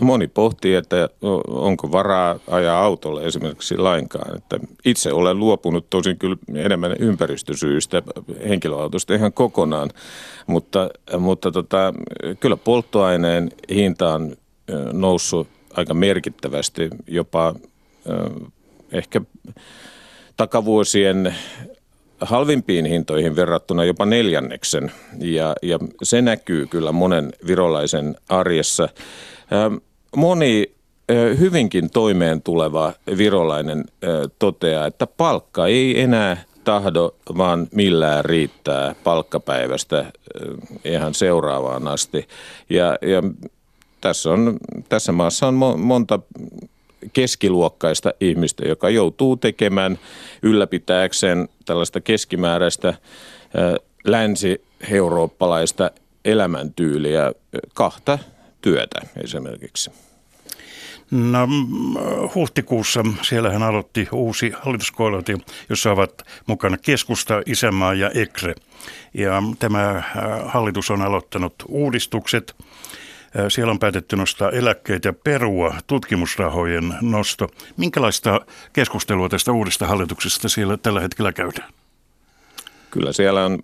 Moni pohtii, että onko varaa ajaa autolle esimerkiksi lainkaan. Että itse olen luopunut tosin kyllä enemmän ympäristösyistä henkilöautosta ihan kokonaan, mutta kyllä polttoaineen hinta on noussut aika merkittävästi, jopa ehkä takavuosien halvimpiin hintoihin verrattuna jopa 4. Ja se näkyy kyllä monen virolaisen arjessa. Moni hyvinkin toimeen tuleva virolainen toteaa, että palkka ei enää tahdo vaan millään riittää palkkapäivästä ihan seuraavaan asti. Ja tässä maassa on monta keskiluokkaista ihmistä, joka joutuu tekemään ylläpitääkseen tällaista keskimääräistä länsi-eurooppalaista elämäntyyliä 2 työtä esimerkiksi. No, huhtikuussa siellähän aloitti uusi hallituskoalitio, jossa ovat mukana Keskusta, Isänmaa ja EKRE. Ja tämä hallitus on aloittanut uudistukset. Siellä on päätetty nostaa eläkkeitä ja perua tutkimusrahojen nosto. Minkälaista keskustelua tästä uudesta hallituksesta siellä tällä hetkellä käydään? Kyllä siellä on,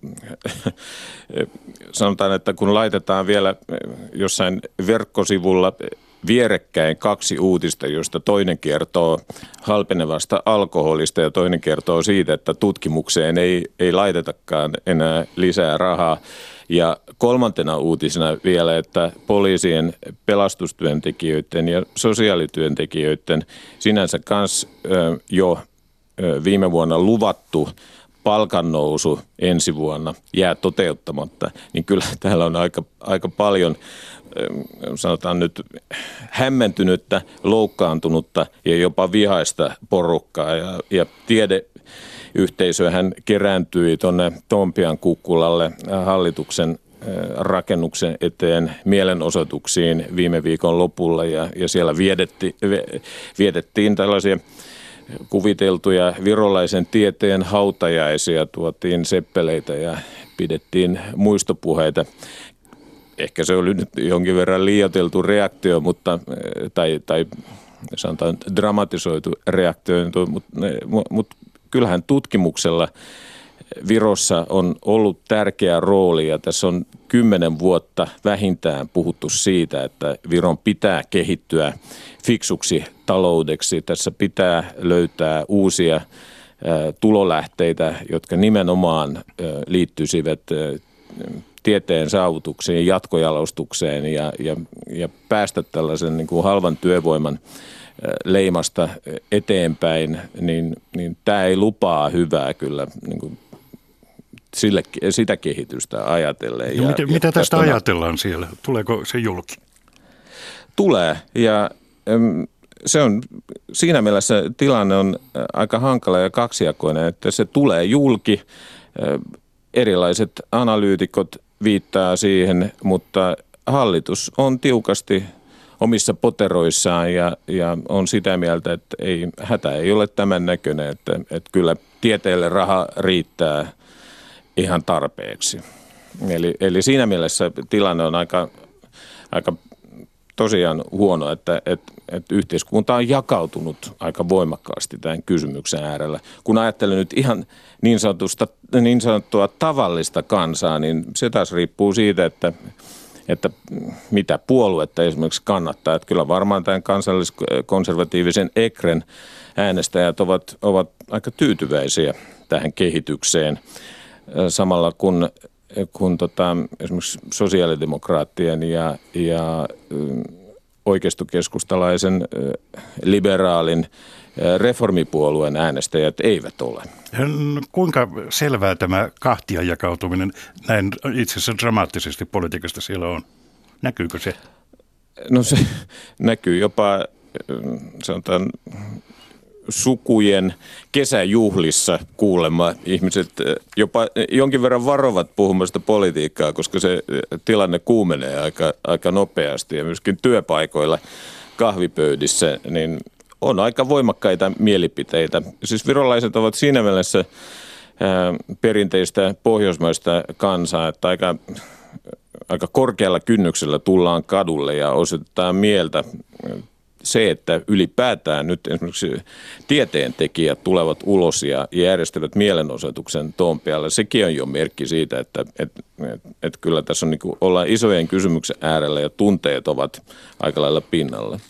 sanotaan, että kun laitetaan vielä jossain verkkosivulla vierekkäin 2 uutista, josta toinen kertoo halpenevasta alkoholista ja toinen kertoo siitä, että tutkimukseen ei laitetakaan enää lisää rahaa. Ja 3. uutisena vielä, että poliisien, pelastustyöntekijöiden ja sosiaalityöntekijöiden sinänsä kanssa jo viime vuonna luvattu palkannousu ensi vuonna jää toteuttamatta, niin kyllä täällä on aika paljon, sanotaan nyt, hämmentynyttä, loukkaantunutta ja jopa vihaista porukkaa. Ja tiedeyhteisöhän kerääntyi tuonne Tompian kukkulalle hallituksen rakennuksen eteen mielenosoituksiin viime viikon lopulla ja siellä vietettiin tällaisia kuviteltuja virolaisen tieteen hautajaisia, tuotiin seppeleitä ja pidettiin muistopuheita. Ehkä se oli nyt jonkin verran liioiteltu reaktio, tai sanotaan dramatisoitu reaktio, mutta kyllähän tutkimuksella Virossa on ollut tärkeä rooli ja tässä on 10 vuotta vähintään puhuttu siitä, että Viron pitää kehittyä fiksuksi taloudeksi. Tässä pitää löytää uusia tulolähteitä, jotka nimenomaan liittyisivät tieteen saavutukseen, jatkojalostukseen ja päästä tällaisen niin kuin halvan työvoiman leimasta eteenpäin, niin tämä ei lupaa hyvää kyllä niin kuin sitä kehitystä ajatellen. Mitä tästä ajatellaan siellä? Tuleeko se julki? Tulee ja se on, siinä mielessä tilanne on aika hankala ja kaksijakoinen, että se tulee julki. Erilaiset analyytikot viittaa siihen, mutta hallitus on tiukasti omissa poteroissaan ja on sitä mieltä, että hätä ei ole tämän näköinen, että kyllä tieteelle raha riittää ihan tarpeeksi. Eli siinä mielessä tilanne on aika tosiaan huono, että yhteiskunta on jakautunut aika voimakkaasti tämän kysymyksen äärellä. Kun ajattelen nyt ihan niin sanottua tavallista kansaa, niin se taas riippuu siitä, että mitä puoluetta esimerkiksi kannattaa. Että kyllä varmaan tämän kansalliskonservatiivisen ECRen äänestäjät ovat aika tyytyväisiä tähän kehitykseen. Samalla kun esimerkiksi sosiaalidemokraattien ja oikeistokeskustalaisen liberaalin reformipuolueen äänestäjät eivät ole. Kuinka selvää tämä kahtia jakautuminen näin itse asiassa dramaattisesti politiikasta siellä on? Näkyykö se? No se näkyy jopa, sanotaan, sukujen kesäjuhlissa kuulemma ihmiset jopa jonkin verran varovat puhumasta politiikkaa, koska se tilanne kuumenee aika nopeasti ja myöskin työpaikoilla kahvipöydissä niin on aika voimakkaita mielipiteitä. Siis virolaiset ovat siinä mielessä perinteistä pohjoismaista kansaa, että aika korkealla kynnyksellä tullaan kadulle ja osoitetaan mieltä se, että ylipäätään nyt esimerkiksi tieteentekijät tulevat ulos ja järjestävät mielenosoituksen Toompealle, sekin on jo merkki siitä, että kyllä tässä on ollaan isojen kysymyksen äärellä ja tunteet ovat aika lailla pinnalla.